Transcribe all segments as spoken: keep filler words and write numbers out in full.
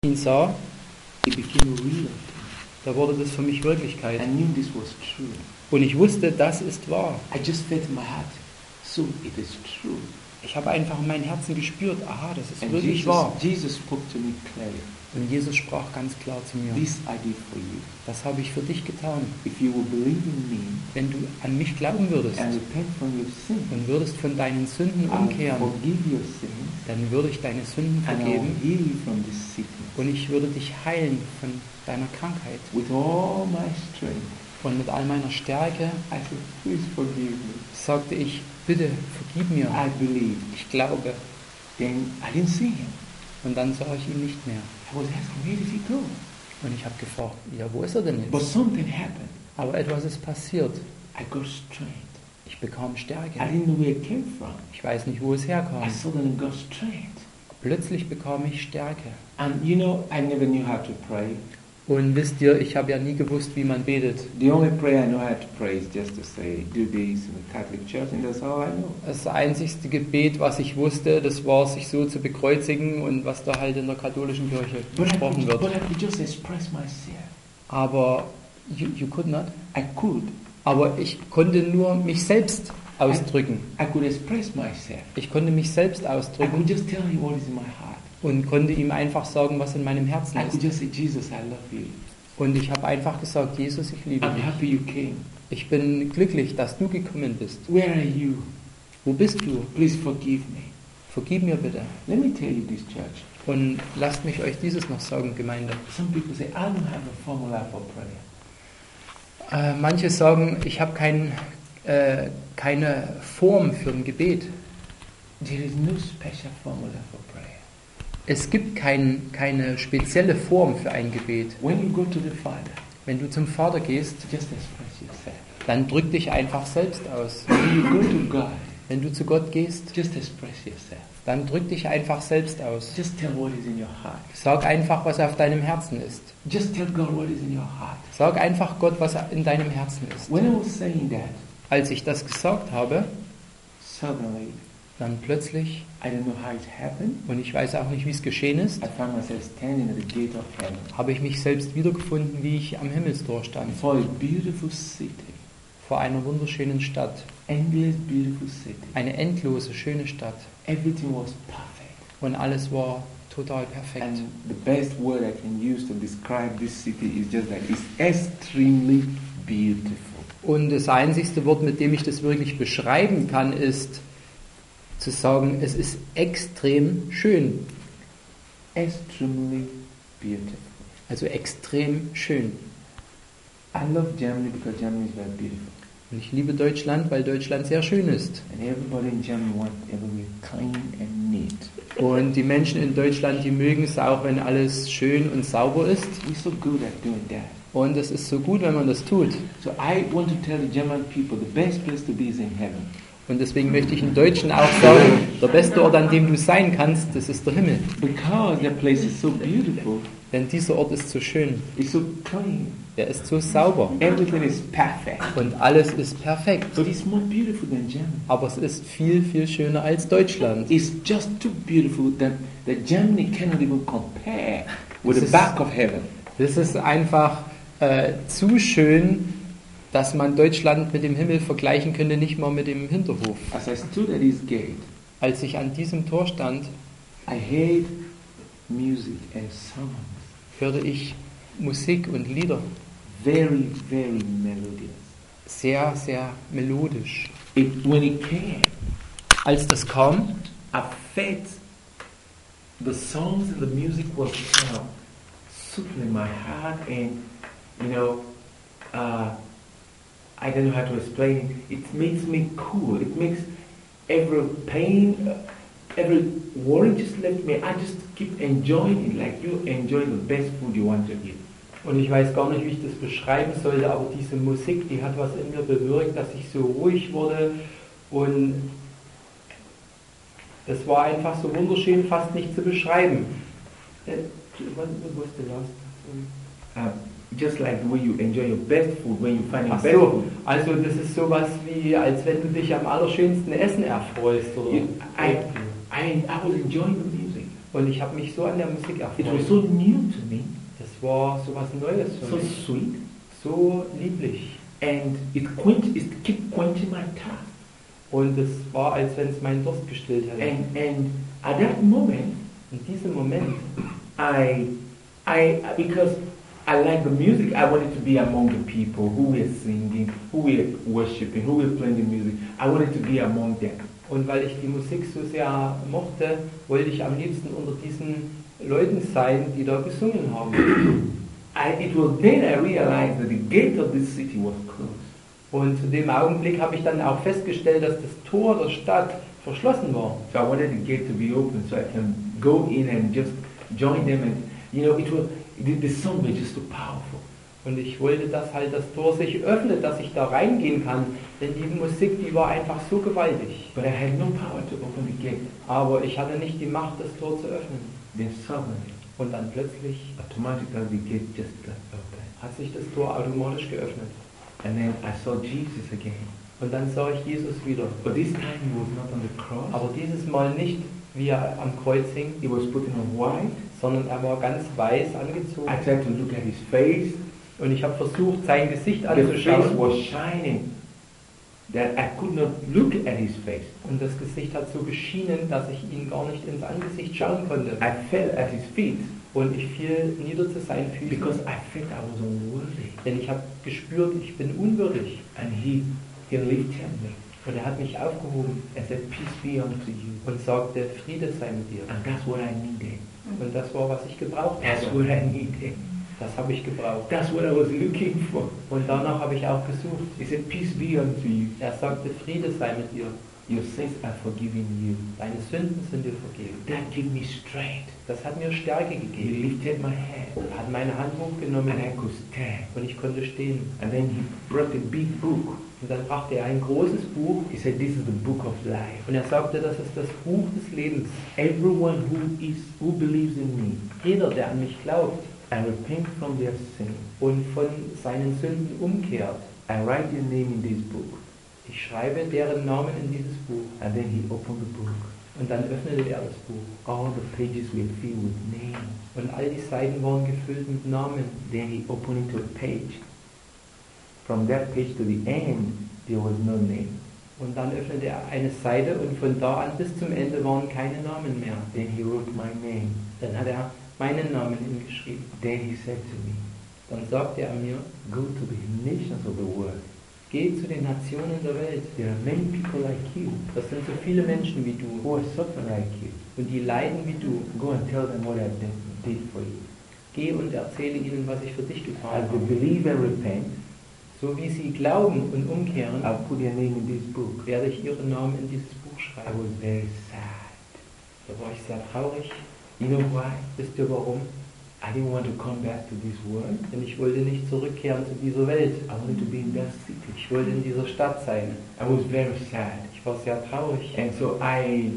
ihn sah, it became real. da wurde das für mich Wirklichkeit. I knew this was true. Und ich wusste, das ist wahr. I just felt in my heart, so it is true. Ich habe einfach in meinem Herzen gespürt, aha, das ist And wirklich Jesus, wahr. Jesus spoke to me clearly. Und Jesus sprach ganz klar zu mir, This I did for you. das habe ich für dich getan. If you will believe in me Wenn du an mich glauben würdest and repent from your sin, und würdest von deinen Sünden I will umkehren, forgive your sins dann würde ich deine Sünden and I will vergeben heal you from this sickness. und ich würde dich heilen von deiner Krankheit. With all my strength, Und mit all meiner Stärke I said, please forgive me. sagte ich, bitte vergib mir. I believe. Ich glaube. Then I didn't see him. Und dann sah ich ihn nicht mehr. I was asking, where did he go? Und ich habe gefragt, ja, wo ist er denn But jetzt? something happened. Aber etwas ist passiert. I got strength. Ich bekam Stärke. I didn't know where it came from. Ich weiß nicht, wo es herkam. I suddenly got strength. Plötzlich bekam ich Stärke. And you know, I never knew how to pray. Und wisst ihr, ich habe ja nie gewusst, wie man betet. The only prayer I know how to pray is just to say, do this in the Catholic Church, and that's all I know. Das einzigste Gebet, was ich wusste, das war, sich so zu bekreuzigen und was da halt in der katholischen Kirche But I, gesprochen could, wird. but I could just express myself. Aber you, you could not. I could. Aber ich konnte nur mich selbst ausdrücken. I could express myself. Ich konnte mich selbst I could ausdrücken just tell him what is in my heart. und konnte ihm einfach sagen, was in meinem Herzen I could ist. just say, Jesus, I love you. Und ich habe einfach gesagt, Jesus, ich liebe I'm dich. happy you came. Ich bin glücklich, dass du gekommen bist. Where are you? Wo bist du? Please forgive me. Vergib mir bitte. Let me tell you this, church. Und lasst mich euch dieses noch sagen, Gemeinde. Some people say, I don't have a formula for prayer. Äh, manche sagen, ich habe kein, äh, keine Form für ein Gebet. There is no special formula for prayer. Es gibt kein, keine spezielle Form für ein Gebet. When you go to the Father, Wenn du zum Vater gehst, just express yourself. dann drück dich einfach selbst aus. When you go to God, Wenn du zu Gott gehst, just express yourself. dann drück dich einfach selbst aus. Just tell what is in your heart. Sag einfach, was auf deinem Herzen ist. Just tell God what is in your heart. Sag einfach Gott, was in deinem Herzen ist. When I was saying that, Als ich das gesagt habe, suddenly, dann plötzlich, I don't know how it happened, und ich weiß auch nicht, wie es geschehen ist, I found myself standing at the gate of heaven. habe ich mich selbst wiedergefunden, wie ich am Himmelstor stand. For a beautiful city, Vor einer wunderschönen Stadt. endless beautiful city. Eine endlose, schöne Stadt. Everything was perfect. Und alles war total perfekt. And the best word I can use to describe this city is just that it's extremely beautiful. Und das einzigste Wort, mit dem ich das wirklich beschreiben kann, ist zu sagen, es ist extrem schön. Extremely beautiful. Also extrem schön. I love Germany because Germany is very beautiful. Und ich liebe Deutschland, weil Deutschland sehr schön ist. And everybody in Germany wants everything clean and neat. Und die Menschen in Deutschland, die mögen es auch, wenn alles schön und sauber ist. We're so good at doing that. Und es ist so gut, wenn man das tut. So I want to tell the German people the best place to be is in heaven. Und deswegen möchte ich den Deutschen auch sagen, der beste Ort, an dem du sein kannst, das ist der Himmel. Because that place is so beautiful, Denn dieser Ort ist so schön. it's so clean, Er ist so sauber. everything is perfect. Und alles ist perfekt. But it's more beautiful than Germany. Aber es ist viel, viel schöner als Deutschland. It's just too beautiful that, that Germany cannot even compare with This the is- back of heaven. Das ist einfach äh, zu schön, dass man Deutschland mit dem Himmel vergleichen könnte, nicht mal mit dem Hinterhof. As I stood at this gate, Als ich an diesem Tor stand, I heard music and songs, hörte ich Musik und Lieder. very, very melodious. Sehr, sehr melodisch. It, when it came, Als das kam, I felt the songs and the music was kind of soothing my heart, and you know, uh, I don't know how to explain it. It makes me cool. It makes every pain, uh, every worry just left me. I just keep enjoying it, like you enjoy the best food you want to eat. und ich weiß gar nicht, wie ich das beschreiben sollte, aber diese Musik, die hat was in mir bewirkt, dass ich so ruhig wurde und das war einfach so wunderschön, fast nicht zu beschreiben. Äh, was- was ist the last? Uh, just like the way you enjoy your best food when you find your Ach best so, food. also das ist sowas wie, als wenn du dich am allerschönsten Essen erfreust. Oder? You- I, I, I was enjoying the music. me. Und ich habe mich so an der Musik It was erfreut. so new to me, Das war so was Neues für so mich. sweet, So lieblich. and it quench, it kept quenching my thirst. Und es war, als wenn es meinen Durst gestillt hätte. And and at that moment, In diesem Moment, I, I, because I like the music, I wanted to be among the people who were singing, who were worshiping, who were playing the music. I wanted to be among them. und weil ich die Musik so sehr mochte, wollte ich am liebsten unter diesen Leuten sein, die da gesungen haben. I, it was then I realized that the gate of this city was closed. Und zu dem Augenblick habe ich dann auch festgestellt, dass das Tor der Stadt verschlossen war. So I wanted the gate to be open so I can go in and just join them. And you know, it was the, the song was just so powerful. Und ich wollte, dass halt das Tor sich öffnet, dass ich da reingehen kann, denn die Musik, die war einfach so gewaltig. But I had no power to open the gate. Aber ich hatte nicht die Macht, das Tor zu öffnen. Then suddenly, Und dann plötzlich automatically, the gate just got open. hat sich das Tor automatisch geöffnet. And then I saw Jesus again. Und dann sah ich Jesus wieder. But this time he was not on the cross. Aber dieses Mal nicht, wie er am Kreuz hing, He was putting on white. sondern er war ganz weiß angezogen. I tried to look at his face. Und ich habe versucht, sein Gesicht The face anzuschauen. was shining. That I could not look at his face. Und das Gesicht hat so geschienen, dass ich ihn gar nicht ins Angesicht schauen konnte. I fell at his feet Und ich fiel nieder zu seinen Füßen. because I felt I was unworthy. Denn ich habe gespürt, ich bin unwürdig. And he, he lifted me Und er hat mich aufgehoben and said, peace be unto you. und sagte, Friede sei mit dir. And that's what I needed. Und das war, was ich gebraucht That's habe. what I needed. Das habe ich gebraucht. That's what I was looking for. Und danach habe ich auch gesucht. He said, peace be unto you. Er sagte, Friede sei mit dir. Your sins are forgiven you. Deine Sünden sind dir vergeben. That gave me strength. Das hat mir Stärke He gegeben. lifted my hand Er hat meine Hand hochgenommen and I could stand. und ich konnte stehen. And then he brought a big book. Und dann brachte er ein großes Buch He said, this is the book of life. und er sagte, das ist das Buch des Lebens. Everyone who is who believes in me Jeder, der an mich glaubt and repent from their sin, und von seinen Sünden umkehrt, I write their name in this book. ich schreibe deren Namen in dieses Buch. And then he opened the book. Und dann öffnete er das Buch. All the pages were filled with names. Und all die Seiten waren gefüllt mit Namen. Then he opened it to a page. From that page to the end, there was no name. Und dann öffnete er eine Seite und von da an bis zum Ende waren keine Namen mehr. Then he wrote my name. Dann hat er meinen Namen hingeschrieben. Then he said to me, Dann sagte er mir, go to the nations of the world. geh zu den Nationen der Welt. There are many people like you Das sind so viele Menschen wie du who are suffering like you. und die leiden wie du. Go and tell them what I did did for you. Geh und erzähle ihnen, was ich für dich getan As they habe. believe and repent, So wie sie glauben und umkehren, I'll put their name in this book. werde ich ihren Namen in dieses Buch I schreiben. was very sad. Da war ich sehr traurig. You know why? Wisst ihr warum? I didn't want to come back to this world. Denn ich wollte nicht zurückkehren zu dieser Welt. I wanted to be in that city. Ich wollte in dieser Stadt sein. I was very sad. Ich war sehr traurig. And so I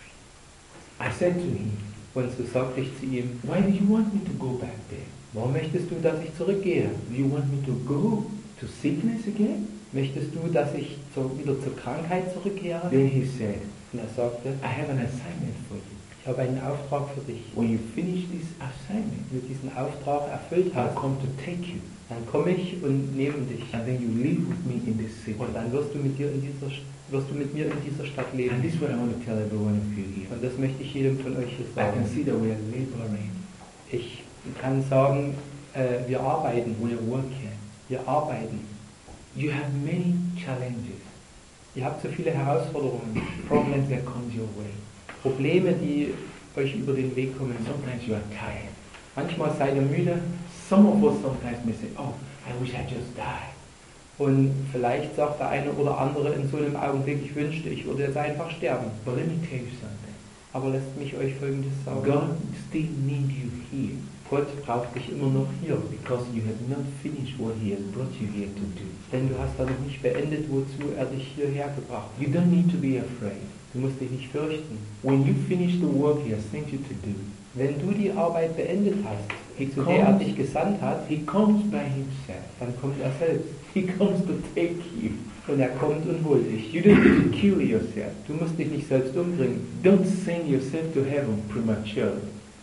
I said to him, Und so sagte ich zu ihm, why do you want me to go back there? warum möchtest du, dass ich zurückgehe? Do you want me to go to sickness again? Möchtest du, dass ich zur, wieder zur Krankheit zurückkehre? Then he said, Und er sagte, I have an assignment for you. ich habe einen Auftrag für dich. When you finish this assignment, Wenn du diesen Auftrag erfüllt I'll hast, come to take you. dann komme ich und nehme dich. And then you live with me in this city. Und dann wirst du mit dir in dieser, wirst du mit mir in dieser Stadt And leben. this is what I want to tell every one of you here. Und das möchte ich jedem von euch hier I can sagen. see that we are laboring. Ich kann sagen, äh, wir arbeiten. We are working. Wir arbeiten. You have many challenges, Ihr habt so viele Herausforderungen, problems that comes your way. Probleme, die euch über den Weg kommen. Sometimes you are tired. Manchmal seid ihr müde Some of us sometimes may say, oh, I wish I just died. und vielleicht sagt der eine oder andere in so einem Augenblick, ich wünschte, ich würde jetzt einfach sterben. But let me tell you something. Aber lasst mich euch Folgendes sagen. God still needs you here Gott braucht dich immer noch hier. because you have not finished what He has brought you here to do. Denn du hast da noch nicht beendet, wozu er dich hierher gebracht hat. You don't need to be afraid. Du musst dich nicht fürchten. When you finish the work He has sent you to do, Wenn du die Arbeit beendet hast, he zu der er comes, dich gesandt hat, he comes by himself. dann kommt er selbst. He comes to take you. Und er kommt und holt dich. You don't need to kill yourself. Du musst dich nicht selbst umbringen. Don't send yourself to heaven prematurely.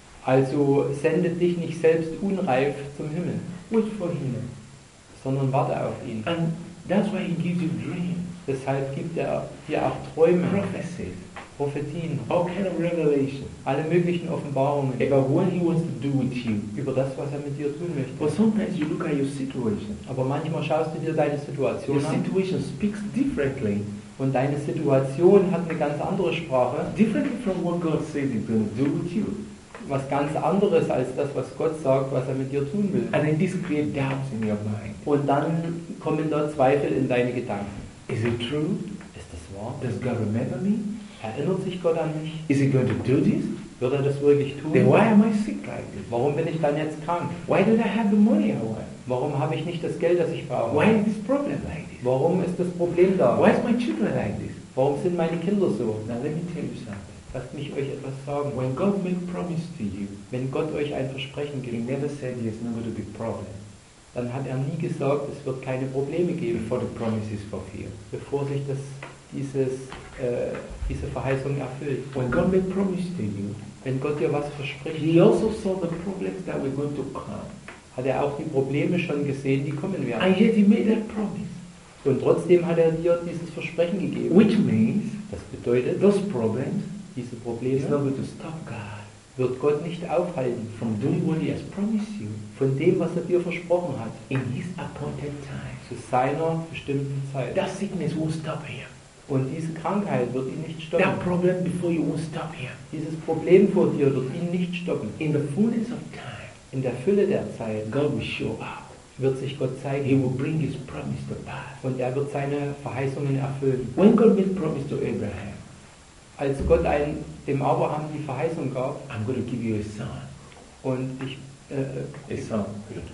Also sende dich nicht selbst unreif zum Himmel, Wait for him. sondern warte auf ihn. And that's why he gives you dreams, Deshalb gibt er dir auch Träume, prophecies, Prophetien, all kind of revelation alle möglichen Offenbarungen about what he wants to do with you. über das, was er mit dir tun möchte. But sometimes you look at your situation. Aber manchmal schaust du dir deine Your Situation an situation speaks differently, und deine Situation hat eine ganz andere Sprache, differently from what God says he's going to do with you. was ganz anderes als das, was Gott sagt, was er mit dir tun will. And then this creates doubts in your mind. Und dann kommen da Zweifel in deine Gedanken. Is it true? Ist das wahr? Does God remember me? Erinnert sich Gott an mich? Is he going to do this? Wird er das wirklich Then tun? why am I sick like this? Warum bin ich dann jetzt krank? Why don't I have the money I want? Warum habe ich nicht das Geld, das ich brauche? Why is this problem like this? Warum ist das Problem da? Why is my children like this? Warum sind meine Kinder so? Now let me tell you something. Lasst mich euch etwas sagen. When God made promise to you, Wenn Gott euch ein Versprechen He gibt, never said there's not going to be problem dann hat er nie gesagt, es wird keine Probleme geben, before the promise is fulfilled. bevor sich das, dieses, äh, diese Verheißung erfüllt. When God made promise to you, Wenn Gott dir was verspricht, He also saw the problems that were going to come. hat er auch die Probleme schon gesehen, die kommen werden. And yet He made that promise. Und trotzdem hat er dir dieses Versprechen gegeben. Which means Das bedeutet, those problems diese is Probleme not going to stop God wird Gott nicht aufhalten from doing what He has promised you von dem, was er dir versprochen hat, in His appointed time. zu seiner bestimmten Zeit. That sickness won't stop Him. Und diese Krankheit wird ihn nicht stoppen. That problem before you won't stop Him. Dieses Problem vor dir wird ihn nicht stoppen. In the fullness of time, In der Fülle der Zeit God will show up. wird sich Gott He zeigen will bring His promise to pass. und er wird seine Verheißungen erfüllen. When God made promise to Abraham, Als Gott ein, dem Abraham die Verheißung gab I'm going to give you a son. und ich, äh, A son.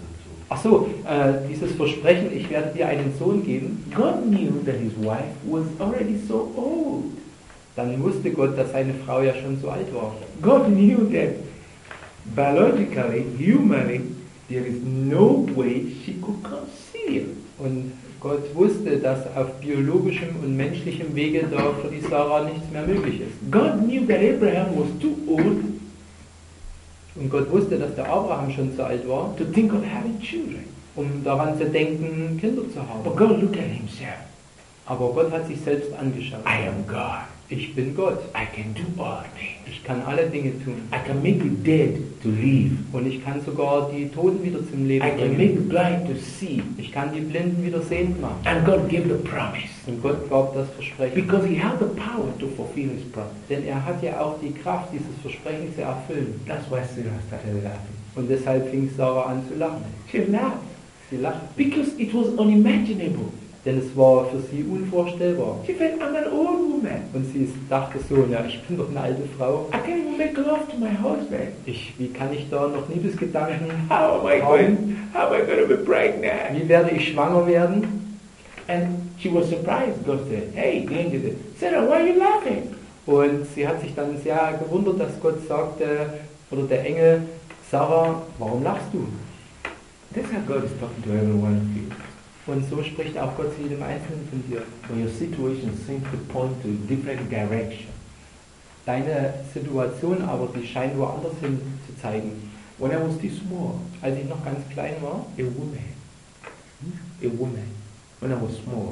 ach so, äh, dieses Versprechen, ich werde dir einen Sohn geben, God knew that his wife was already so old. dann wusste Gott, dass seine Frau ja schon so alt war. God knew that biologically, humanly, there is no way she could conceive. Und Gott wusste, dass auf biologischem und menschlichem Wege da für die Sarah nichts mehr möglich ist. God knew that Abraham was too old Und Gott wusste, dass der Abraham schon so alt war, to think of having children. um daran zu denken, Kinder zu But haben. God looked at himself. Aber Gott hat sich selbst angeschaut. I am God. Ich bin Gott. I can do all things. Ich kann alle Dinge tun. I can make the dead to live. Und ich kann sogar die Toten wieder zum Leben I can make the bringen. blind to see. Ich kann die Blinden wieder sehend machen. And God gave the promise. Und Gott gab das Versprechen. Because he had the power to fulfill his promise. Denn er hat ja auch die Kraft, dieses Versprechen zu erfüllen. That's why Sarah started laughing. Und deshalb fing Sarah an zu lachen. She laughed. Sie lachte. Because it was unimaginable. Denn es war für sie unvorstellbar. She said, I'm an old woman. Und sie dachte so, ja, ich bin doch eine alte Frau. I can't even make love to my husband. Ich, wie kann ich da noch Liebesgedanken How am I haben? going, how am I going to be pregnant? Wie werde ich schwanger werden? And she was surprised. God said, hey, the angel said, Sarah, why are you laughing? Und sie hat sich dann sehr gewundert, dass Gott sagte, oder der Engel, Sarah, warum lachst du? That's how God is talking to every one of you. Und so spricht auch Gott zu jedem Einzelnen von dir. When your situation seems to point to a different direction. Deine Situation aber, die scheint woanders hin zu zeigen. When I was still small, Als ich noch ganz klein war, a woman, a woman, when I was small,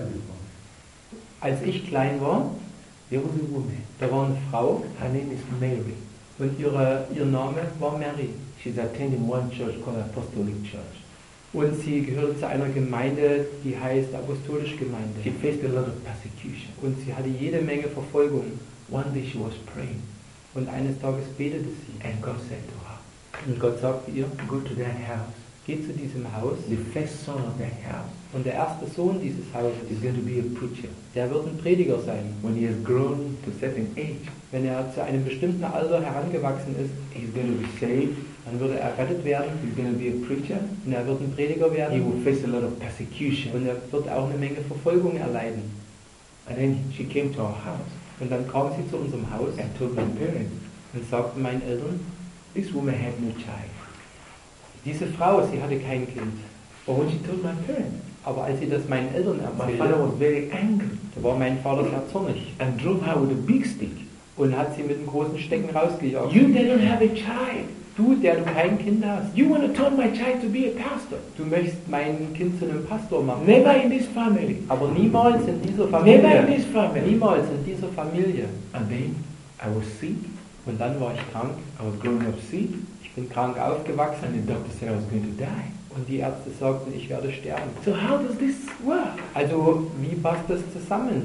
als ich klein war, there was a woman. da war eine Frau Her name is Mary. und ihre, ihr Name war Mary. She's attending one church called Apostolic Church. Und sie gehörte zu einer Gemeinde, die heißt Apostolische She Gemeinde. faced a lot of persecution. Und sie hatte jede Menge Verfolgung. One day she was praying, Und eines Tages betete sie. and God said to her, Und Gott sagte ihr, go to that house. geh zu diesem Haus. The first son of that house Und der erste Sohn dieses Hauses, is going to be a preacher. der wird ein Prediger sein. When he has grown to a certain age, Wenn er zu einem bestimmten Alter herangewachsen ist, he's going to be saved. dann würde er errettet werden. He's going to be a preacher. Und er wird ein Prediger He werden. will face a lot of persecution. Und er wird auch eine Menge Verfolgung erleiden. And then she came to our house Und dann kam sie zu unserem Haus and told my parents, und sagte meinen Eltern, this woman had no child. Diese Frau, sie hatte kein Kind. But when she told my parents, Aber als sie das meinen Eltern my father erzählte, was very angry da war mein Vater sehr zornig and drove her with a big stick. und hat sie mit einem großen Stecken rausgejagt. You that don't have a child, Du, der du kein Kind hast, you want to turn my child to be a pastor. du möchtest mein Kind zu einem Pastor machen. Never in this family. Aber niemals in dieser Never in Familie. this family. Niemals in dieser Familie. And then I was sick. Und dann war ich krank. I was growing up sick. Ich bin krank And aufgewachsen the doctor said I was going to die. und die Ärzte sagten, ich werde sterben. So how does this work? Also, wie passt das zusammen?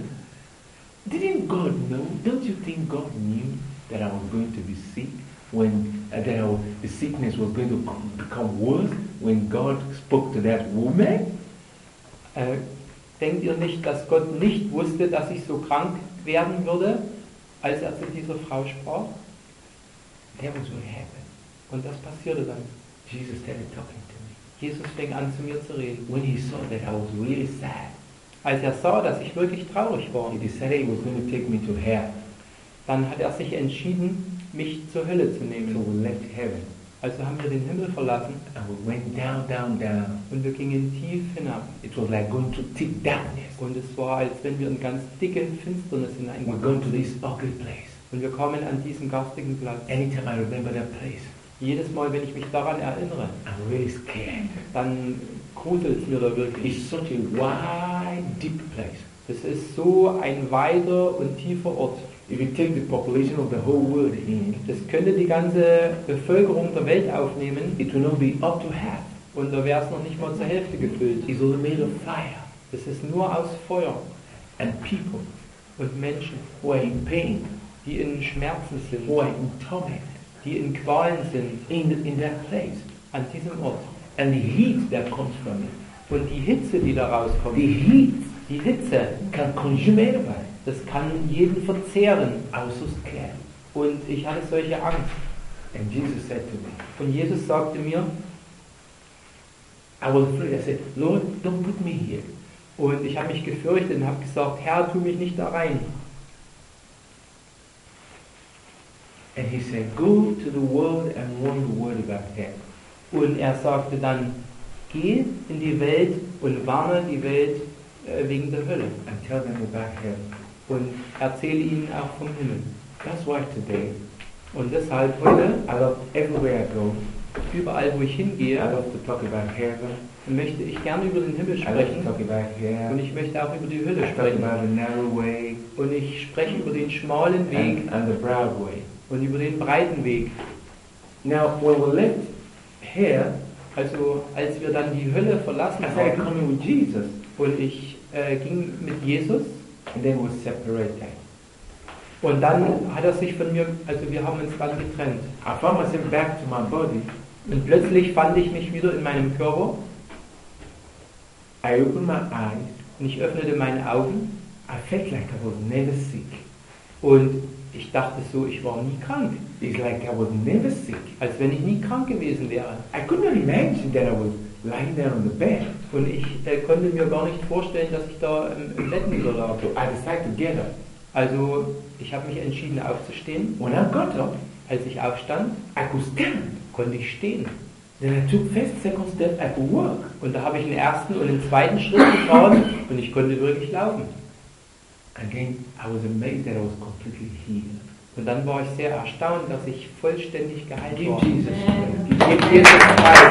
Didn't God know? Don't you think God knew that I was going to be sick? When uh, that I was, the sickness was going to become worse when God spoke to that woman? Äh, denkt ihr nicht, dass Gott nicht wusste, dass ich so krank werden würde, als er zu dieser Frau sprach? That was what happened. Und das passierte dann. Jesus started talking to me. Jesus fing an, zu mir zu reden. When he saw that I was really sad, Als er sah, dass ich wirklich traurig war, he decided he was going to take me to hell. dann hat er sich entschieden, mich zur Hölle zu So nehmen. we left heaven Also haben wir den Himmel verlassen and we went down, down, down. und wir gingen tief hinab. It was like going to thick darkness. Und es war, als wenn wir in ganz dicke Finsternis We're hineingegangen going to sind. this ugly place. Und wir kamen an diesen garstigen Platz. Anytime I remember that place, Jedes Mal, wenn ich mich daran erinnere, I'm really scared. dann gruselt es mir da wirklich. It's such a wide, deep place. Es ist so ein weiter und tiefer Ort. If you take the population of the whole world in, Das könnte die ganze Bevölkerung der Welt aufnehmen it will not be up to half. und da wäre es noch nicht mal zur Hälfte gefüllt. It's all made of fire. Es ist nur aus Feuer And people und Menschen, who are in pain, die in Schmerzen sind, who are in torment, die in Qualen sind, in, the, in that place. an diesem Ort. And the heat that comes from it, Und die Hitze, die da rauskommt, the heat die Hitze, can consume anybody. das kann jeden verzehren. I was so scared. Und ich hatte solche Angst. And Jesus said to me, Und Jesus sagte mir, I was afraid. I said, Lord, don't put me here. und ich habe mich gefürchtet und habe gesagt, Herr, tu mich nicht da rein. And he said, go to the world and warn the world about hell. Und er sagte dann, geh in die Welt und warne die Welt äh, wegen der Hölle. And tell them about hell. Und erzähle ihnen auch vom Himmel. That's why today, Und deshalb heute, I love everywhere I go, überall wo ich I hingehe, love to talk about heaven. möchte ich gerne über den Himmel I love to sprechen. talk about hell. Und ich möchte auch über die I Hölle talk sprechen. about the narrow way Und ich spreche über den schmalen Weg and, and the broad way. und über den breiten Weg. Now, when we left here, Also als wir dann die Hölle verlassen I started haben coming with Jesus, und ich äh, ging mit Jesus and then we separated. und dann hat er sich von mir, also wir haben uns dann getrennt. I found myself back to my body. Und plötzlich fand ich mich wieder in meinem Körper I opened my eyes. und ich öffnete meine Augen I felt like I was never sick. und ich dachte so, ich war nie krank. It's like I was never sick. Als wenn ich nie krank gewesen wäre. I could not imagine that I was lying down on the bed. Und ich äh, konnte mir gar nicht vorstellen, dass ich da im, im Bett niederlag. So I decided to get up. Also ich habe mich entschieden aufzustehen. When I got up, Als ich aufstand, I could stand. konnte ich stehen. Then I took first, second step, I could walk. Und da habe ich den ersten und den zweiten Schritt getan und ich konnte wirklich laufen. And then I was amazed that I was completely healed. Und dann war ich sehr erstaunt, dass ich vollständig geheilt Give war. Jesus praise. Gib Jesus Preis.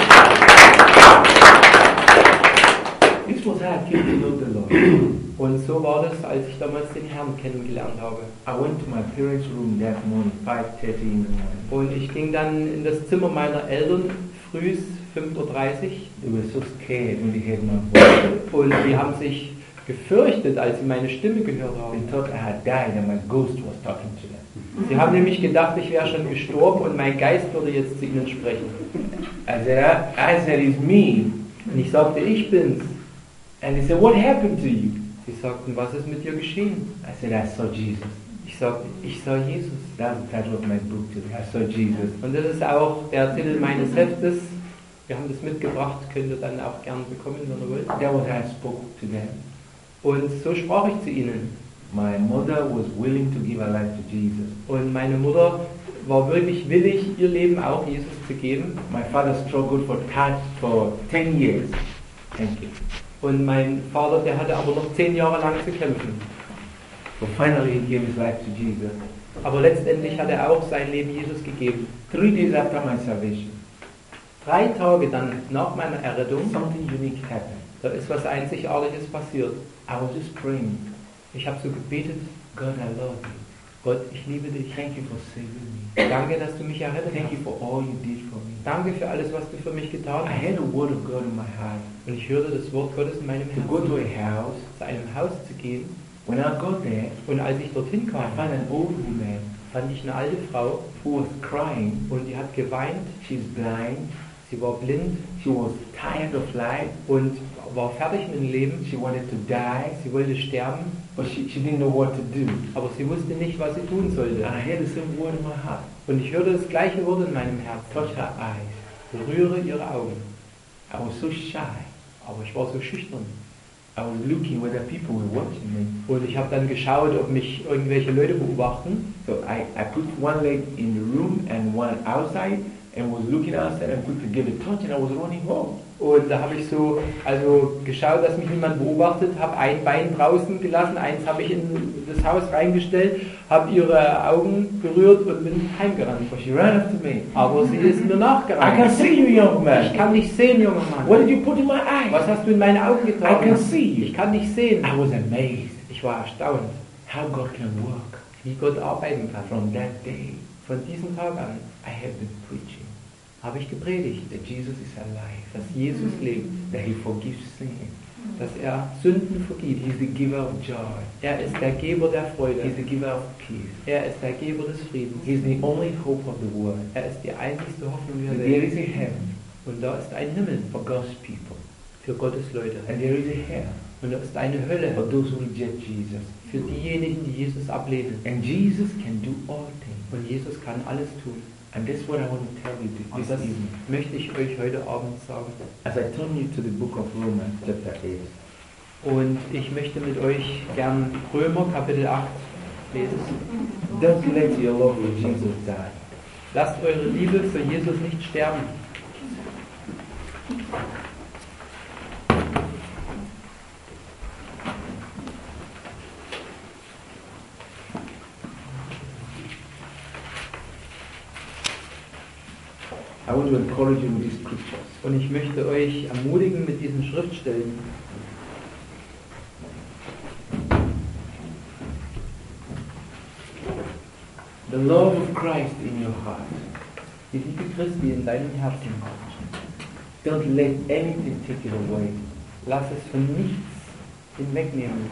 This was how I came to know the Lord. Und so war das, als ich damals den Herrn kennengelernt habe. I went to my parents' room that morning, five thirty in the morning. Und ich ging dann in das Zimmer meiner Eltern früh fünf Uhr dreißig They were so scared when they heard my voice. und die haben sich gefürchtet, als sie meine Stimme gehört They haben. thought I had died and my ghost was talking to them. Sie haben nämlich gedacht, ich wäre schon gestorben und mein Geist würde jetzt zu ihnen sprechen. I said, I, I said, it's me. Und ich sagte, ich bin's. And they said, what happened to you? Sie sagten, was ist mit dir geschehen? I said, I saw Jesus. Ich sagte, ich sah Jesus. That's the title of my book today. I saw Jesus. Und das ist auch der Titel meines Heftes. Wir haben das mitgebracht, könnt ihr dann auch gern bekommen, wenn ihr wollt. That was how I spoke to them. Und so sprach ich zu ihnen. My mother was willing to give her life to Jesus. Und meine Mutter war wirklich willig, ihr Leben auch Jesus zu geben. My father struggled for cash for ten years. Thank you. Und mein Vater, der hatte aber noch zehn Jahre lang zu kämpfen. But finally he gave his life to Jesus. Aber letztendlich hat er auch sein Leben Jesus gegeben. Three days after my salvation, Drei Tage dann nach meiner Errettung, something unique happened. da ist was Einzigartiges passiert. I was just praying, Ich habe so gebetet, God, I love you. Gott, ich liebe dich. Thank you for saving me. Danke, dass du mich errettet Thank you hast. for all you did for me. Danke für alles, was du für mich getan I hast. had the word of God in my heart. Und ich hörte das Wort Gottes in meinem To go to Herzen, a house. zu einem Haus zu gehen. When I got there, Und als ich dorthin I kam, found an old woman fand ich eine alte Frau who was crying. und die hat geweint. She's blind. Sie war blind She was tired of life. und war fertig mit dem Leben. She wanted to die, Sie wollte sterben, but she, she didn't know what to do. aber sie wusste nicht, was sie tun sollte. And I heard the same word in my heart. Und ich hörte das gleiche Wort in meinem Herzen. Touch her eyes. Berühre ihre Augen. I was so shy. Aber ich war so schüchtern. I was looking whether people were watching me. Und ich habe dann geschaut, ob mich irgendwelche Leute beobachten. So I, I put one leg in the room and one outside and was looking outside and quickly gave a touch and I was running home. Und da habe ich so also geschaut, dass mich niemand beobachtet, habe ein Bein draußen gelassen, eins habe ich in das Haus reingestellt, habe ihre Augen berührt und bin heimgerannt. But she ran after me. Aber sie ist mir I can nachgerannt. see you, young Ich man. kann dich sehen, junger What Mann. did you put in my eyes? Was hast du in meine Augen I getan? can see you. Ich kann dich sehen. I was amazed Ich war erstaunt, how God can work. wie Gott arbeiten kann. From that day, Von diesem Tag an I have been preaching habe ich gepredigt, that Jesus is alive, dass Jesus lebt, that He forgives sin. dass er Sünden vergibt. He's the giver of joy. Er ist der Geber der He's Freude. the giver of peace. Er ist der Geber des Friedens. He's the only hope of the world. Er ist die einzigste Hoffnung der There Welt. is a heaven Und da ist ein Himmel for God's people, für Gottes Leute. and there is a hell Und da ist eine Hölle for those who reject Jesus. für diejenigen, die Jesus ablehnen. And Jesus can do all things. Und Jesus kann alles tun. And that's what I want to tell you this Und das evening. möchte ich euch heute Abend sagen. As I turn you to the book of Romans, chapter eight. Und ich möchte mit euch gern Römer Kapitel acht lesen. Don't let your love for Jesus die. Lasst eure Liebe für Jesus nicht sterben. I want to encourage you with these scriptures. Und ich möchte euch ermutigen mit diesen Schriftstellen. The love of Christ in your heart. Die Liebe Christi in deinem Herzen. Don't let anything take it away. Lass es von nichts hinwegnehmen.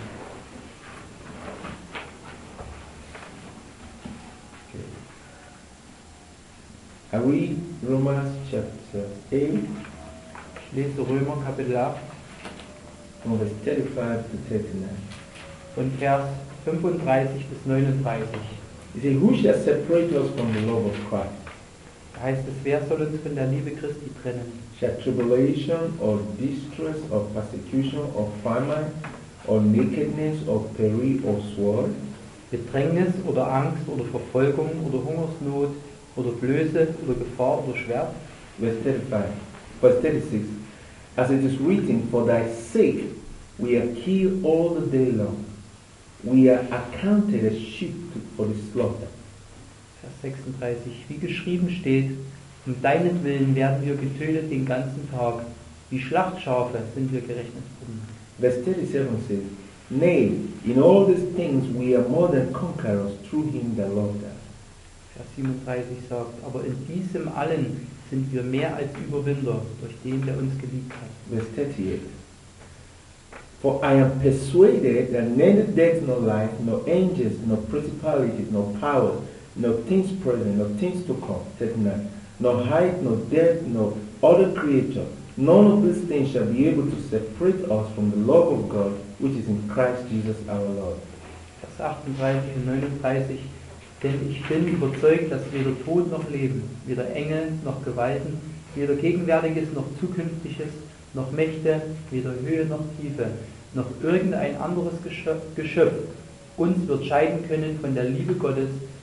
I read Romans chapter eight, Ich lese Römer Kapitel acht from verse thirty-five to thirty-nine. und Vers fünfunddreißig bis neununddreißig. He says, who shall separate us from the love of Christ? Da heißt es, wer soll uns von der Liebe Christi trennen? Shall tribulation or distress or persecution or famine or nakedness or peril or sword? Bedrängnis oder Angst oder Verfolgung oder Hungersnot oder Blöße oder Gefahr oder Schwert? Verse thirty-five. Verse thirty-six. As it is written, for thy sake we are killed all the day long. We are accounted as sheep for the slaughter. Vers sechsunddreißig. Wie geschrieben steht, um deinetwillen werden wir getötet den ganzen Tag. Wie Schlachtschafe sind wir gerechnet worden. Verse thirty-seven says, nay, in all these things we are more than conquerors through him that loved us. Vers siebenunddreißig sagt, aber in diesem allen sind wir mehr als Überwinder durch den, der uns geliebt hat. Verse thirty-eight. For I am persuaded that neither death nor life, nor angels, nor principalities, nor powers, nor things present, nor things to come, thirty-nine, nor height, nor depth, nor other creature, none of these things shall be able to separate us from the love of God, which is in Christ Jesus our Lord. Vers achtunddreißig und neununddreißig. Denn ich bin überzeugt, dass weder Tod noch Leben, weder Engel noch Gewalten, weder Gegenwärtiges noch Zukünftiges, noch Mächte, weder Höhe noch Tiefe, noch irgendein anderes Geschöpf uns wird scheiden können von der Liebe Gottes,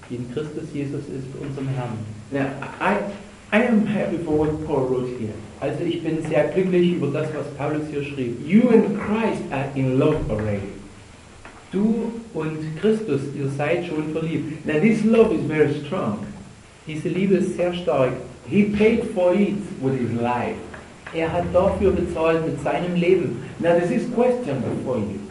die in Christus Jesus ist, unserem Herrn. Now, I, I am happy for what Paul wrote here. Also ich bin sehr glücklich über das, was Paulus hier schrieb. You and Christ are in love already. Du und Christus, ihr seid schon verliebt. Now this love is very strong. Diese Liebe ist sehr stark. He paid for it with his life. Er hat dafür bezahlt mit seinem Leben. Now there's this question before you.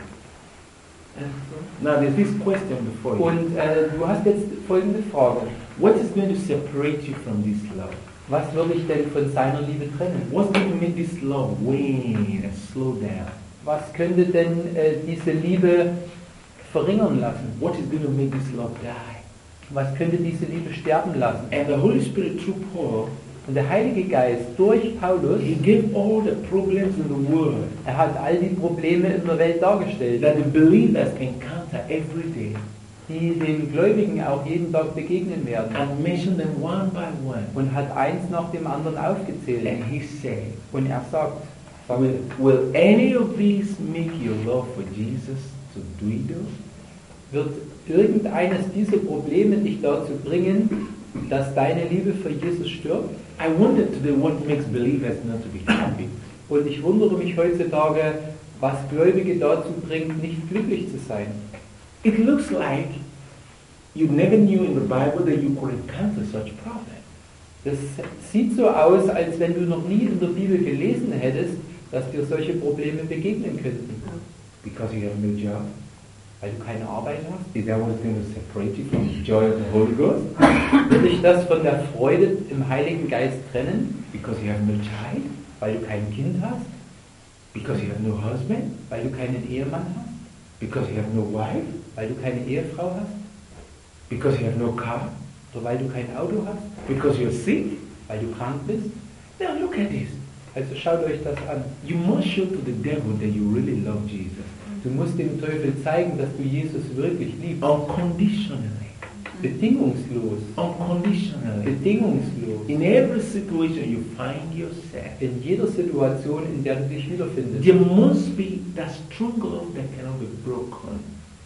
Now there's this question before you. Und äh, du hast jetzt folgende Frage. What is going to separate you from this love? Was würde ich denn von seiner Liebe trennen? What's going to make this love wane and slow down? Was könnte denn äh, diese Liebe verringern lassen? What is going to make this love die? Was könnte diese Liebe sterben lassen? And the Holy Spirit through Paul, Und der Heilige Geist durch Paulus, he gave all the problems in the world er hat all die Probleme in der Welt dargestellt, that the believers encounter every day, die den Gläubigen auch jeden Tag begegnen werden. and mentioned them one by one. Und hat eins nach dem anderen aufgezählt. And he said, Und er sagt, will, will any of these make your love for Jesus to dwindle? wird irgendeines dieser Probleme dich dazu bringen, dass deine Liebe für Jesus stirbt? I wonder today what makes believers not to be happy. Und ich wundere mich heutzutage, was Gläubige dazu bringt, nicht glücklich zu sein. It looks like you never knew in the Bible that you could encounter such problems. Das sieht so aus, als wenn du noch nie in der Bibel gelesen hättest, dass dir solche Probleme begegnen könnten. Because you have no job? Weil du keine Arbeit hast? Is that what's going to separate you from the joy of the Holy Ghost? Wird dich das von der Freude im Heiligen Geist trennen? Because you have no child? Weil du kein Kind hast? Because you have no husband? Weil du keinen Ehemann hast? Because you have no wife? Weil du keine Ehefrau hast? Because you have no car? Oder weil du kein Auto hast? Because you're sick? Weil du krank bist? Now look at this. Also schaut euch das an. You must show to the devil that you really love Jesus. Du musst dem Teufel zeigen, dass du Jesus wirklich liebst. Unconditionally. Bedingungslos. Unconditionally. Bedingungslos. In every situation you find yourself, In jeder Situation, in der du dich wiederfindest. there must be that strong love that cannot be broken.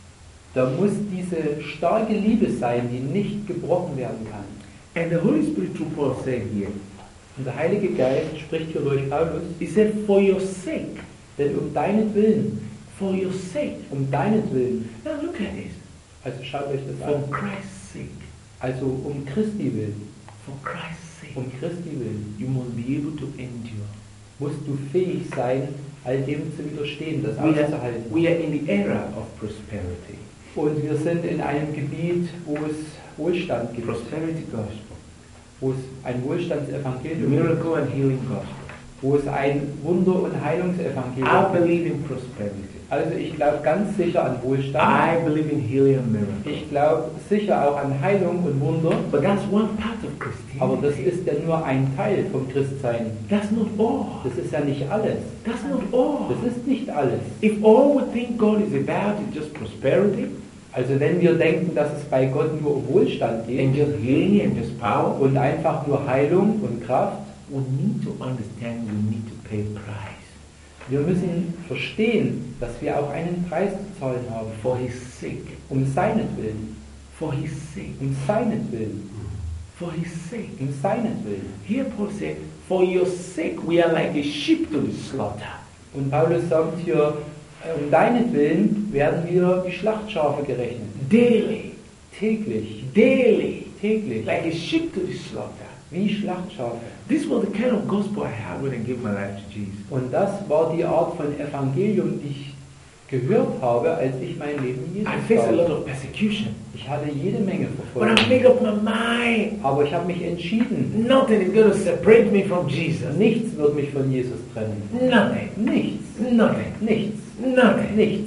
Da muss diese starke Liebe sein, die nicht gebrochen werden kann. And the Holy Spirit through Paul said here, Und der Heilige Geist spricht hier durch Paulus, he said, for your sake, denn um deinetwillen, for your sake. um deinetwillen, Now look at this. also schaut euch das For an, Christ's sake, also um Christi willen, for Christ's sake, um Christi willen, you must be able to endure. musst du fähig sein, all dem zu widerstehen, das We are, auszuhalten. we are in the era of prosperity. Und wir sind in einem Gebiet, wo es Wohlstand gibt, Prosperity gospel. wo es ein Wohlstandsevangelium gibt, Miracle and healing gospel. wo es ein Wunder- und Heilungsevangelium I gibt. believe in prosperity. Also ich glaube ganz sicher an Wohlstand. I believe in healing and miracle. Ich glaube sicher auch an Heilung und Wunder. But that's one part of Aber das Christianity. ist ja nur ein Teil vom Christsein. That's not all. Das ist ja nicht alles. That's not all. Das ist nicht alles. If all we think God is about is just prosperity Also wenn wir denken, dass es bei Gott nur um Wohlstand geht and just healing and just power, und einfach nur Heilung und Kraft, we need to understand we need to pay a price wir müssen verstehen, dass wir auch einen Preis zu zahlen haben. for His sake. Um seinetwillen. For His sake. Um seinetwillen. For His sake. Um seinetwillen. Here Paul said, for your sake we are like a sheep to the slaughter. Und Paulus sagt hier, um deinetwillen werden wir wie Schlachtschafe gerechnet. Daily. Täglich. Daily. Täglich. Like a sheep to the slaughter. Wie Schlachtschafe. This was the kind of gospel I had when I gave my life to Jesus. Und das war die Art von Evangelium, die ich gehört habe, als ich mein Leben Jesus I faced a lot gab. of persecution. Ich hatte jede Menge But I Verfolgung. made up my mind. Aber ich habe mich entschieden, Nothing is going to separate me from Jesus. nichts wird mich von Jesus trennen. Nothing. Nichts. Nothing. Nichts. Nothing. Nichts.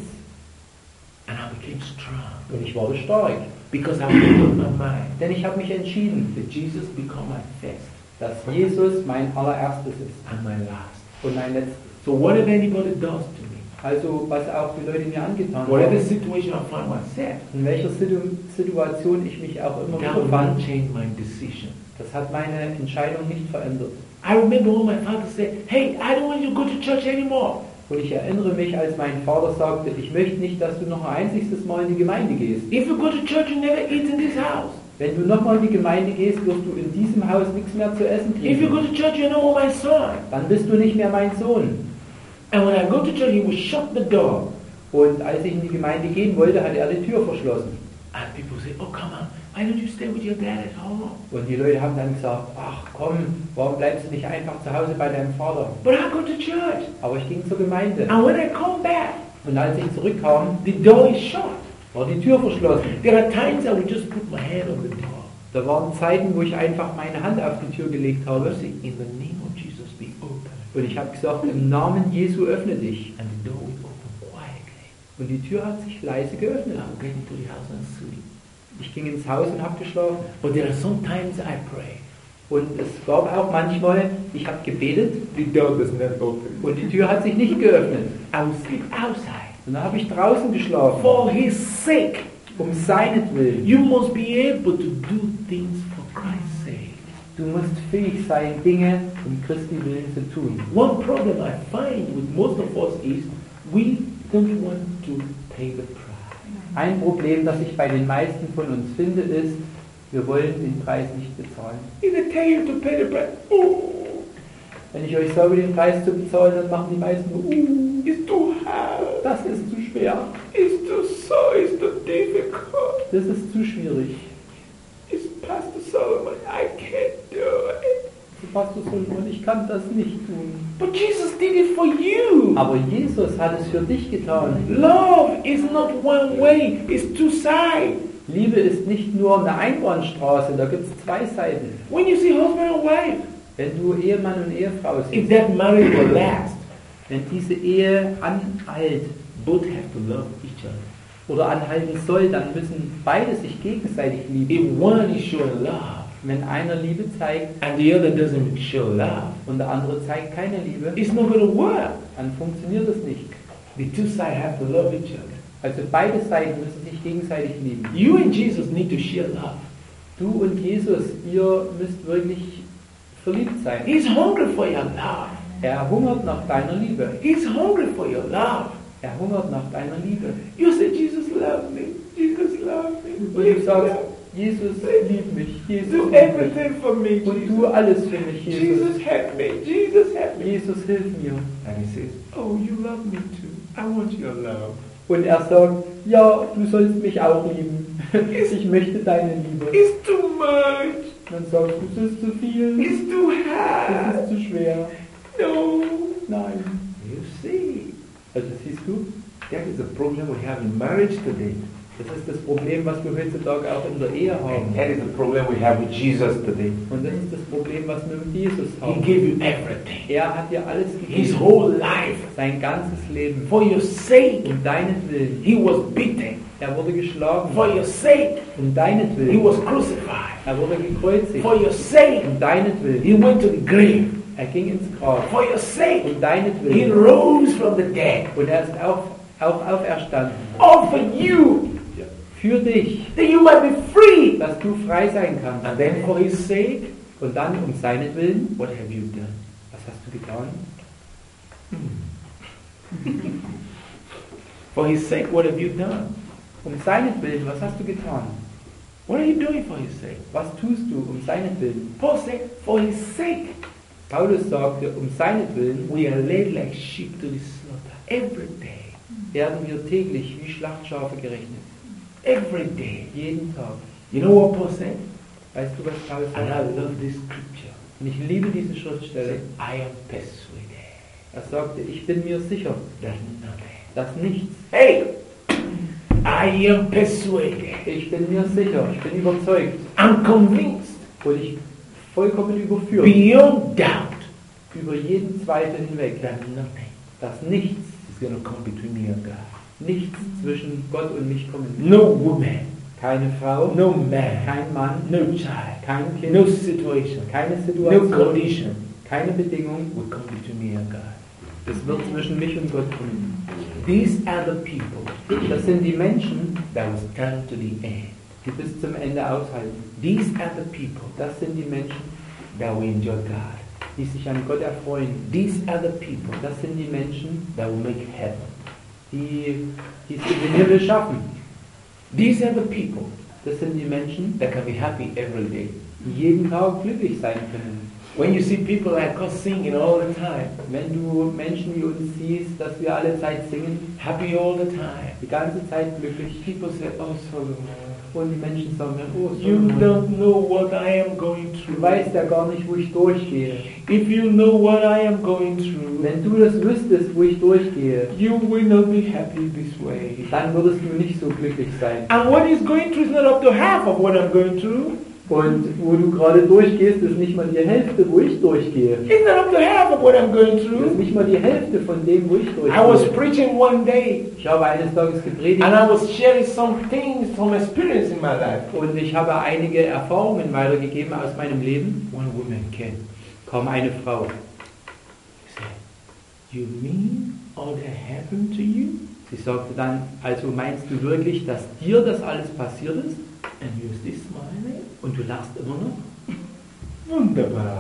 And I became strong. Und ich wurde stark. Because I made up my mind Denn ich habe mich entschieden, that Jesus become my first dass Jesus mein allererstes ist and my last. und mein letztes. So whatever anybody does to me, Also was auch die Leute mir angetan whatever haben, situation I find myself, in welcher Situ- Situation ich mich auch immer that wieder will fand, not change my decision. das hat meine Entscheidung nicht verändert. I remember when my father said, hey, I don't want you to go to church anymore. Und ich erinnere mich, als mein Vater sagte, ich möchte nicht, dass du noch ein einziges Mal in die Gemeinde gehst. If you go to church, you never eat in this house. Wenn du nochmal in die Gemeinde gehst, wirst du in diesem Haus nichts mehr zu essen If you kriegen. go to church, you're no more my son. Dann bist du nicht mehr mein Sohn. And when I go to church, he will shut the door. Und als ich in die Gemeinde gehen wollte, hat er die Tür verschlossen. And people say, oh, come on. Why don't you stay with your dad at home? Und die Leute haben dann gesagt, ach komm, warum bleibst du nicht einfach zu Hause bei deinem Vater? But I go to church. Aber ich ging zur Gemeinde. And when I come back, Und als ich zurückkam, the door is shut. war die Tür verschlossen. There are times I would just put my hand on the door. Da waren Zeiten, wo ich einfach meine Hand auf die Tür gelegt I habe. would say, in the name of Jesus, be open. Und ich habe gesagt, im Namen Jesu öffne dich. And the door would open quietly. Und die Tür hat sich leise geöffnet. I would get into the house and sleep. Ich ging ins Haus und habe geschlafen. But there are some times I pray. Und es gab auch manchmal, ich habe gebetet The door does not open. und die Tür hat sich nicht geöffnet. I would sleep outside. Und dann habe ich draußen geschlafen. For his sake, Um seinetwillen. you must be able to do things for Christ's sake. Du musst fähig sein, Dinge um Christi Willen zu tun. One problem I find with most of us is we don't want to pay the price. Ein Problem, das ich bei den meisten von uns finde, ist, wir wollen den Preis nicht bezahlen. If they tell you to pay the price, oh, Wenn ich euch sage, den Preis zu bezahlen, dann machen die meisten nur, uh, it's too hard, das ist zu schwer, it's too so, it's too difficult. das ist zu schwierig. It's Pastor Solomon, I can't do it. Pastor Solomon, ich kann das nicht tun. But Jesus did it for you. Aber Jesus hat es für dich getan. Love is not one way, it's two sides. Liebe ist nicht nur eine Einbahnstraße, da gibt es zwei Seiten. When you see husband and wife, Wenn du Ehemann und Ehefrau if siehst, that marriage will last, wenn diese Ehe anhält both have to love each other. oder anhalten soll, dann müssen beide sich gegenseitig lieben. If one is showing love Wenn einer Liebe zeigt and the other doesn't show love, und der andere zeigt keine Liebe, it's not going to work. dann funktioniert es nicht. The two sides have to love each other. Also beide Seiten müssen sich gegenseitig lieben. You and Jesus need to share love. Du und Jesus, ihr müsst wirklich verliebt sein. He's hungry for your love. Er hungert nach deiner Liebe. He's hungry for your love. Er hungert nach deiner Liebe. You say, Jesus love me. Jesus love me. Und du Please sagst, love Jesus liebt mich. Jesus Do liebt mich. everything for me, Und Jesus. tu alles für mich, Jesus. Jesus help me. Jesus help me. Jesus, hilf mir. And he says, oh, you love me too. I want your love. Und er sagt, ja, du sollst mich auch lieben. Ich möchte deine Liebe. It's too much. Dann sagst du, es ist zu viel. It's too Es hard. ist zu schwer. No. Nein. You see, Also siehst du, that is the problem we have in marriage today. das ist das Problem, was wir heutzutage auch in der Ehe haben. And that is the problem we have with Jesus today. Und das ist das Problem, was wir mit Jesus He haben. gave you everything. Er hat dir alles His gegeben. whole life. Sein ganzes Leben. For your sake, Um deinetwillen. he was beaten. Er wurde geschlagen. For your sake, Um he deinetwillen. was crucified. Er wurde gekreuzigt. For your sake, Um deinetwillen. he went to the grave. Er ging ins Grab. For your sake, Um he deinetwillen. rose from the dead. Und er ist auch, auch auferstanden. All for you, Für dich. that you might be free. Dass du frei sein kannst. And then for his sake, Und dann um seinetwillen. what have you done? Was hast du getan? For his sake, what have you done? Um seinetwillen. Was hast du getan? What are you doing for his sake? Was tust du um seinetwillen? Paul said, for his sake, Paulus sagte, um seinetwillen we are led like sheep to the slaughter. Every day. werden wir täglich wie Schlachtschafe gerechnet. Every day. Jeden Tag. You know what Paul said? Weißt du, was Paulus And I sagt? love this scripture. Und ich liebe diese He Schriftstelle. said, I am persuaded Er sagte, ich bin mir sicher, that nothing. dass nichts. Hey! I am persuaded. Ich bin mir sicher, ich bin überzeugt I'm convinced. und ich vollkommen überführt Beyond doubt. über jeden Zweifel hinweg, That nothing dass nichts, is going to come between me and God. nichts zwischen Gott und mich kommen wird. No woman. Keine Frau, No man. kein Mann, No child. kein Kind, No situation. keine No Situation, condition keine Bedingung. will come between me and God. Es wird zwischen mich und Gott kommen. These are the people Das sind die Menschen, that will stand to the end. die bis zum Ende aushalten. These are the people Das sind die Menschen, that will enjoy God. die sich an Gott erfreuen. These are the people Das sind die Menschen, that will make heaven. die, die es in den Himmel schaffen. These are the people Das sind die Menschen, that can be happy every day. die jeden Tag glücklich sein können. When you see people like us singing all the time, Wenn du Menschen wie uns siehst, dass wir alle Zeit singen, happy all the time, die ganze Zeit glücklich, people say, oh Solomon, und die Menschen sagen mir, oh you Solomon, don't know what I am going du through. weißt ja gar nicht, wo ich durchgehe. If you know what I am going through, Wenn du das wüsstest, wo ich durchgehe, you will not be happy this way. dann würdest du nicht so glücklich sein. And what he's going through is not up to half of what I'm going through. Und wo du gerade durchgehst, ist nicht mal die Hälfte, wo ich durchgehe. It's not up to half of what I'm going Das ist through. nicht mal die Hälfte von dem, wo ich I was durchgehe. preaching one day, Ich habe eines Tages gepredigt and I was sharing some things, some experience in my life. und ich habe einige Erfahrungen weitergegeben aus meinem Leben. One woman came. Kam eine Frau. She said, you mean all that happened to you? Sie sagte dann, also meinst du wirklich, dass dir das alles passiert ist? And you're still smiling? Und du lachst immer noch? Wunderbar.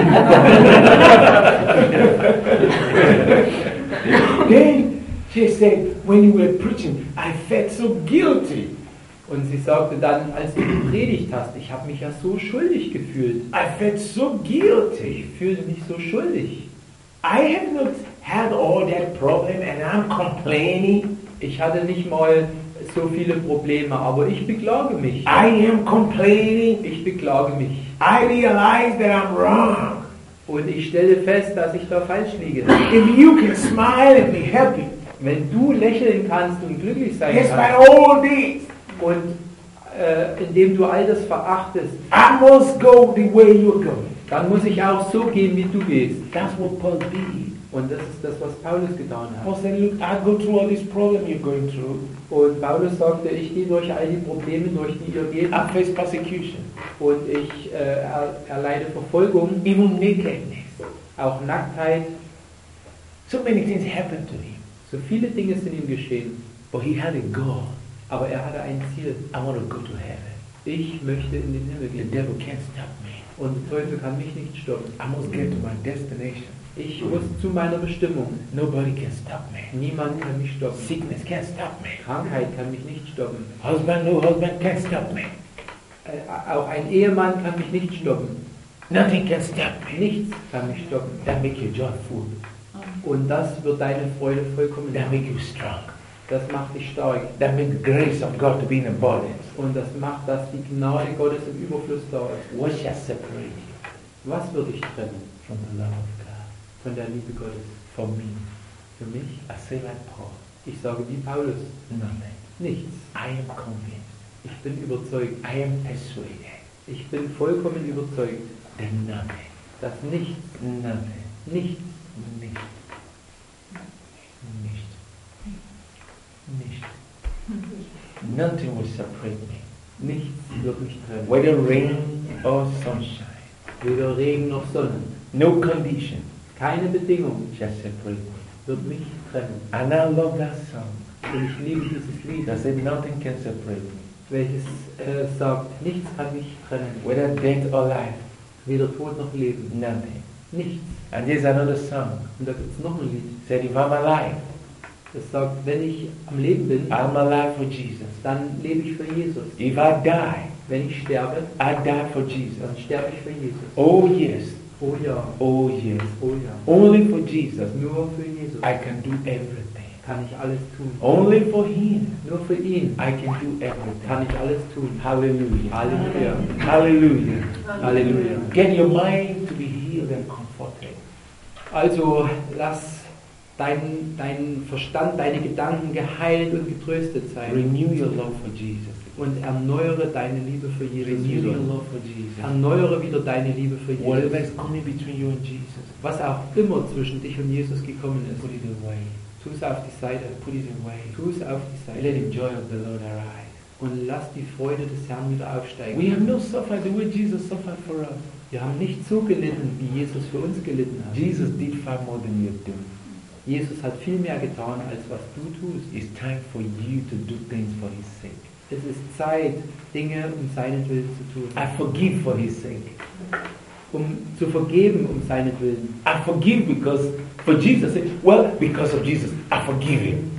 Then she said, when you were preaching, I felt so guilty. Und sie sagte dann, als du gepredigt hast, ich habe mich ja so schuldig gefühlt. I felt so guilty. Ich fühlte mich so schuldig. I have not had all that problem and I'm complaining. Ich hatte nicht mal so viele Probleme, aber ich beklage mich. I am complaining. Ich beklage mich. I realize that I'm wrong. Und ich stelle fest, dass ich da falsch liege. If you can smile and be happy, Wenn du lächeln kannst und glücklich sein despite kannst all this, und äh, indem du all das verachtest, I must go the way you're going. dann muss ich auch so gehen, wie du gehst. That's what Paul did. Und das ist das, was Paulus getan Paul hat. said, look, I go through all this problem you're going through. Und Paulus sagte, ich gehe durch all die Probleme, durch die ihr geht. I face persecution, Und ich äh, er, erleide Verfolgung, even nakedness. auch Nacktheit. So many things happened to him. So viele Dinge sind ihm geschehen. But he had a goal. Aber er hatte ein Ziel. I want to go to heaven. Ich möchte in den Himmel The gehen. devil can't stop me. Und der Teufel kann mich nicht stoppen. I must get to my destination. Ich muss zu meiner Bestimmung. Nobody can stop me. Niemand kann mich stoppen. Sickness can't stop me. Krankheit kann mich nicht stoppen. Husband, no husband can't stop me. Äh, auch ein Ehemann kann mich nicht stoppen. Nothing can stop me. Nichts kann mich stoppen. That make you joyful. Und das wird deine Freude vollkommen That machen. make you strong. Das macht dich stark. That make the grace of God to be in abundance. Und das macht, dass die Gnade Gottes im Überfluss da ist. What shall separate you Was wird dich trennen from the love of God? von der Liebe Gottes? For me, Für mich? I say like Paul, Ich sage wie Paulus, nothing. nichts. I am convinced. Ich bin überzeugt. I am persuaded Ich bin vollkommen überzeugt, that nothing, dass nichts, nothing, nichts, nicht, nicht, nicht, nothing will separate me. nichts wird mich trennen. Whether rain or sunshine, Weder Regen noch Sonne. no condition Keine Bedingung shall separate me. wird mich trennen. And I love that song Und ich liebe dieses Lied, that said nothing can separate me. welches äh, sagt, nichts kann mich trennen. Whether death or life, Weder Tod noch Leben. nothing. Nichts. And there's another song Und da gibt es noch ein Lied, said if I'm alive, das sagt, wenn ich am Leben bin, I'm alive for Jesus. dann lebe ich für Jesus. If I die, Wenn ich sterbe, I die for Jesus. dann sterbe ich für Jesus. Oh yes, Oh ja, oh yes. oh ja. Only for Jesus Nur für Jesus I can do everything. kann ich alles tun. Only for Him Nur für ihn I can do everything. kann ich alles tun. Hallelujah. Halleluja. Hallelujah. Halleluja. Get your mind to be healed and comforted. Also lass deinen dein Verstand, deine Gedanken geheilt und getröstet sein. Renew your love for Jesus. Und erneuere deine Liebe für Jesus Renew wieder. your love for Jesus. Erneuere wieder deine Liebe für Whatever Jesus. is coming between you and Jesus, Was auch immer zwischen dich und Jesus gekommen ist, put it away. tu es auf die Seite. Put it away. Tu es auf die Let Seite. the joy of the Lord arise. Und lass die Freude des Herrn wieder aufsteigen. We have not suffered the way Jesus suffered for us. Wir haben nicht so gelitten, wie Jesus für uns gelitten hat. Jesus did far more than you do. Jesus hat viel mehr getan, als was du tust. It's time for you to do things for His sake. Es ist Zeit, Dinge um seinen Willen zu tun. I forgive for His sake. Um zu vergeben um seinen Willen. I forgive because, for Jesus' sake, well, because of Jesus, I forgive Him.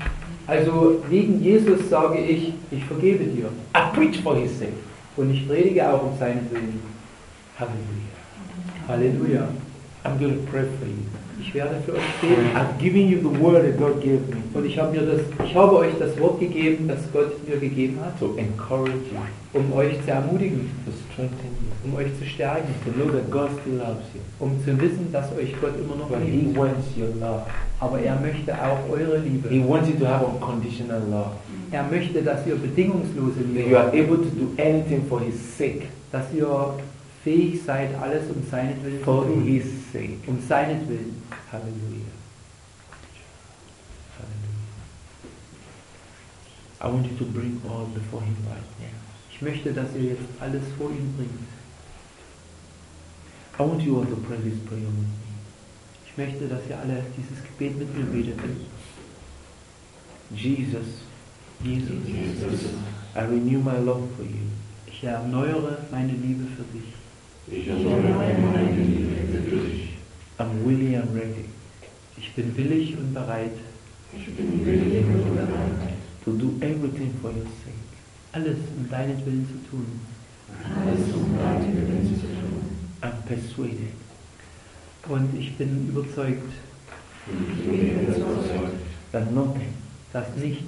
Also wegen Jesus sage ich, ich vergebe dir. I preach for his sake. Und ich predige auch um seinen Willen. Hallelujah. Halleluja. I'm going to pray for you. Ich werde für euch beten. I've given you the word that God gave me Und ich habe, mir das, ich habe euch das Wort gegeben, das Gott mir gegeben hat, to encourage you, um euch zu ermutigen, to strengthen you, um euch zu stärken, to know that God still loves you. um zu wissen, dass euch Gott immer noch But he liebt. wants your love. Aber er möchte auch eure He Liebe. wants you to have unconditional love. Er möchte, dass ihr bedingungslose That Liebe you are habt, able to do anything for his sake. dass ihr fähig seid, alles um seinetwillen zu For tun. his sake. Um seinetwillen. Hallelujah. Hallelujah. I want you to bring all before him right now. Ich möchte, dass ihr jetzt alles vor ihn bringt. I want you all to pray this prayer with me. Ich möchte, dass ihr alle dieses Gebet mit mir betet. Jesus, Jesus, I renew my love for you. ich erneuere meine Liebe für dich. Ich erneuere meine Liebe für dich. I'm willing and ready Ich bin willig und bereit, Ich bin willig und bereit, to do everything for your sake. alles um deinetwillen zu tun. alles um deinen Willen zu tun. I'm persuaded Und ich bin überzeugt, Und ich bin überzeugt, that nothing dass nichts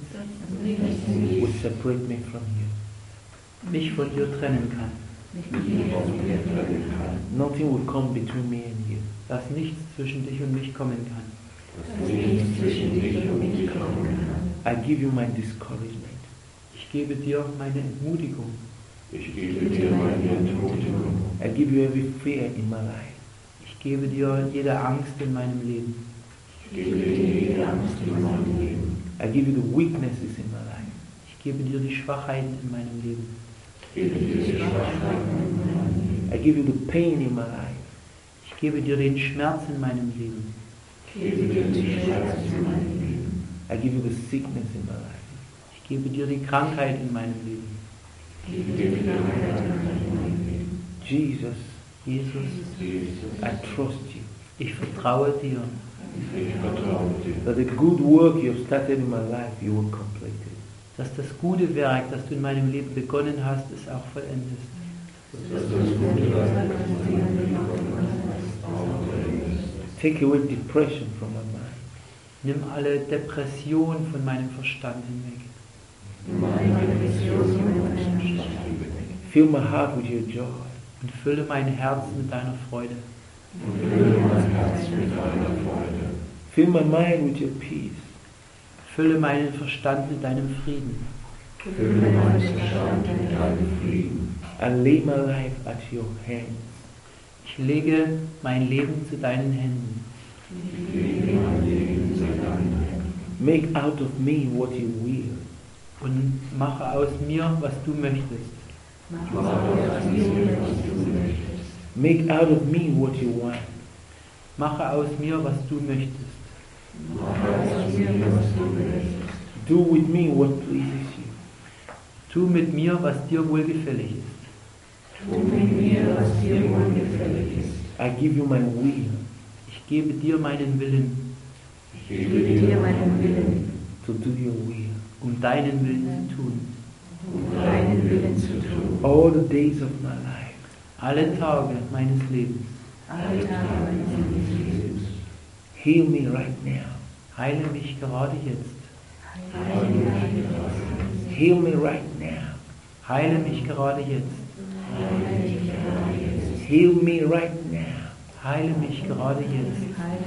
will separate me from you. mich von dir trennen kann. mich von dir trennen kann. Nothing will come between me and you. Dass nichts zwischen dich und mich kommen kann. Dass nichts zwischen dich und mich kommen kann. I give you my discouragement. Ich gebe dir meine Entmutigung. Ich gebe dir meine Entmutigung. I give you every fear in my life. Ich gebe dir jede Angst in meinem Leben. Ich gebe dir jede Angst in meinem Leben. I give you the weaknesses in my life. Ich gebe dir die Schwachheiten in meinem Leben. Ich gebe dir die Schwachheiten in meinem Leben. I give you the pain in my life. Ich gebe dir den Schmerz in meinem Leben. Ich gebe dir die Schmerzen in meinem Leben. I give you the sickness in my life. Ich gebe dir die Krankheit in meinem Leben. Ich gebe dir Krankheit in meinem Leben. Jesus, Jesus, Jesus, I trust you. ich vertraue dir, ich vertraue dir, That the good work you have started in my life, you will complete it. dass das gute Werk, das du in meinem Leben begonnen hast, es auch vollendest. dass das Gute, was du in meinem Leben hast, auch vollendest. Take away depression from my mind. Nimm alle Depression von meinem Verstand hinweg. Meine Vision in meinem Verstand. Fill my heart with your joy. Und fülle mein Herz mit deiner Freude. Und fülle mein Herz mit deiner Freude. Fill my mind with your peace. Fülle meinen Verstand mit deinem Frieden. Fülle meinen Verstand mit deinem Frieden. And lay my life at your hands. Ich lege mein Leben zu deinen Händen. Ich lege mein Leben zu deinen Händen. Make out of me what you will. Und mache aus mir, was du möchtest. Mache aus mir, was du möchtest. Make out of me what you want. Mache aus mir, was du möchtest. Mache aus mir, was du möchtest. Do with me what pleases you. Tu mit mir, was dir wohlgefällig ist. Tu mit mir, was dir wohlgefällig ist. I give you my will Ich gebe dir meinen Willen, Ich gebe dir meinen Willen, to do your will. um deinen Willen zu tun. um deinen Willen zu tun. All the days of my life. Alle Tage meines Lebens. Alle Tage meines Lebens. Heal me right now. Heile mich gerade jetzt. Heile mich gerade jetzt. Heal me right now. Heile mich gerade jetzt. Heile mich gerade jetzt. Heal me right now. Heile mich gerade jetzt.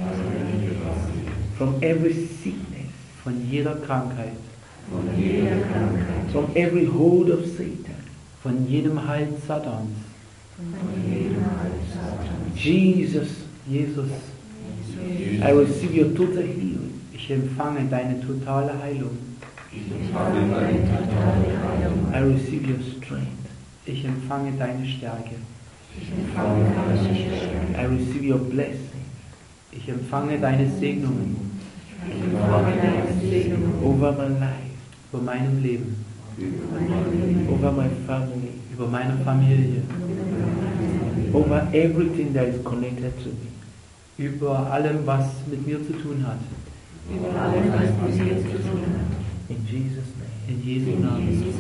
From every sickness. Von jeder Krankheit. Von jeder Krankheit. From every hold of Satan. Von jedem Halt Satans. Von jedem Halt Satans. Jesus, Jesus, I receive your total healing. ich empfange deine totale Heilung. Ich empfange deine totale Heilung. I receive your strength. Ich empfange deine Stärke. Ich empfange deine Stärke. I receive your blessing Ich empfange deine Segnungen Ich empfange deine Segnung over my life, über meinem Leben, über mein Leben, over my family, über meine Familie, over everything that is connected to me. über allem, was mit mir zu tun hat. über alles, was mit dir zu tun hat. In Jesus' name. In Jesu Namen.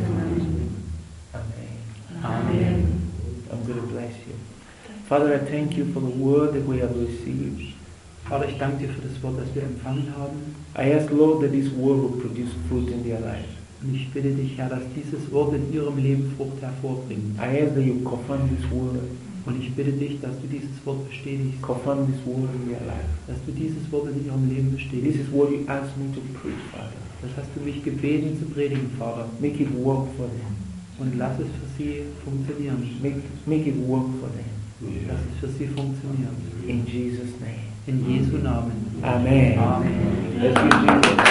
Amen. Amen. I'm going to bless you. Father, I thank you for the word that we have received. Vater, ich danke dir für das Wort, das wir empfangen haben. I ask, Lord, that this word will produce fruit in their life. Und ich bitte dich, Herr, dass dieses Wort in ihrem Leben Frucht hervorbringt. I ask that you confirm this word. Und ich bitte dich, dass du dieses Wort bestätigst. Confirm this word in their life. Dass du dieses Wort in ihrem Leben This bestätigst. is what you asked me to preach, Father. Das hast du mich gebeten zu predigen, Vater. Make it work for them. Und lass es für sie funktionieren. Make, make it work for them. Lass es für sie funktionieren. In Jesus' name. In Jesu Namen. Amen. Amen. Let's give Jesus.